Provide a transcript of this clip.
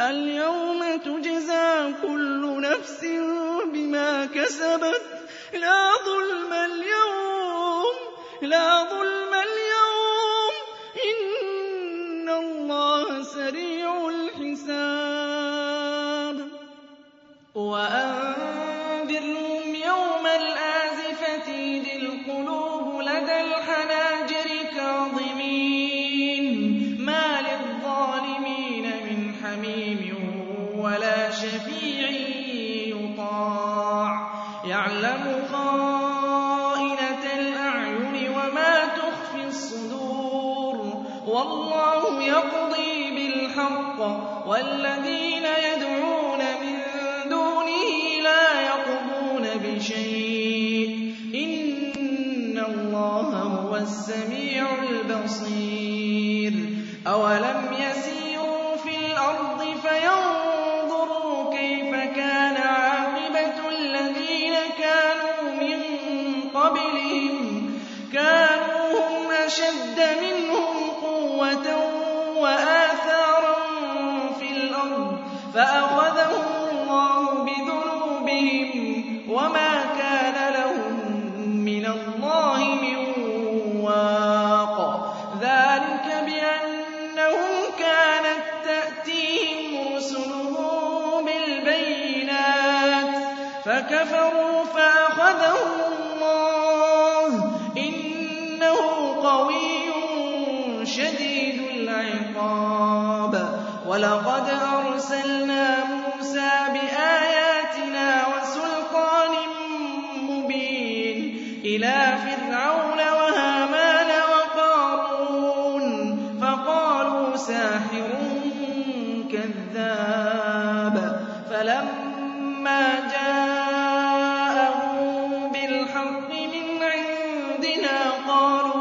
الْيَوْمَ تُجْزَىٰ كُلُّ نَفْسٍ بِمَا كَسَبَتْ لَا ظُلْمَ الْيَوْمَ إِنَّ اللَّهَ سَرِيعُ الْحِسَابِ وَأَنذِرْهُمْ يَوْمَ الْآزِفَةِ إِذِ الْقُلُوبُ لَدَى الْحَنَاجِرِ كَاظِمِينَ مَا لِلظَّالِمِينَ مِنْ حَمِيمٍ وَلَا شَفِيعٍ يُطَاعُ يَعْلَمُ خَائِنَةَ الْأَعْيُنِ وَمَا تُخْفِي الصُّدُورُ وَاللَّهُ يَقْضِي بِالْحَقِّ وَالَّذِينَ يَدْعُونَ مِن دُونِهِ لَا يَقْضُونَ بِشَيْءٍ إِنَّ اللَّهَ هُوَ السَّمِيعُ الْبَصِيرُ أَوَلَمْ يَسِيرُوا فِي الْأَرْضِ فَيَنظُرُوا كَيْفَ كَانَ عَاقِبَةُ الَّذِينَ كَانُوا مِن قَبْلِهِمْ كَانُوا هُمْ أَشَدَّ مِنْهُمْ قُوَّةً وَآثَارًا فِي الْأَرْضِ فَأَخَذَهُمُ اللَّهُ بِذُنُوبِهِمْ وَمَا كَانَ لَهُم مِّنَ اللَّهِ مِن وَاقٍ ذَٰلِكَ بِأَنَّهُمْ كَانَت تَّأْتِيهِمْ رُسُلُهُم بِالْبَيِّنَاتِ فَكَفَرُوا فَأَخَذَهُمُ اللَّهُ ۚ إِنَّهُ قَوِيٌّ شَدِيدُ الْعِقَابِ وَلَقَدْ أَرْسَلْنَا مُوسَىٰ بِآيَاتِنَا وَسُلْطَانٍ مُّبِينٍ إِلَىٰ فِرْعَوْنَ وَهَامَانَ وَقَارُونَ فَقَالُوا سَاحِرٌ كَذَّابٌ فَلَمَّا جَاءَهُم بِالْحَقِّ مِنْ عِندِنَا قَالُوا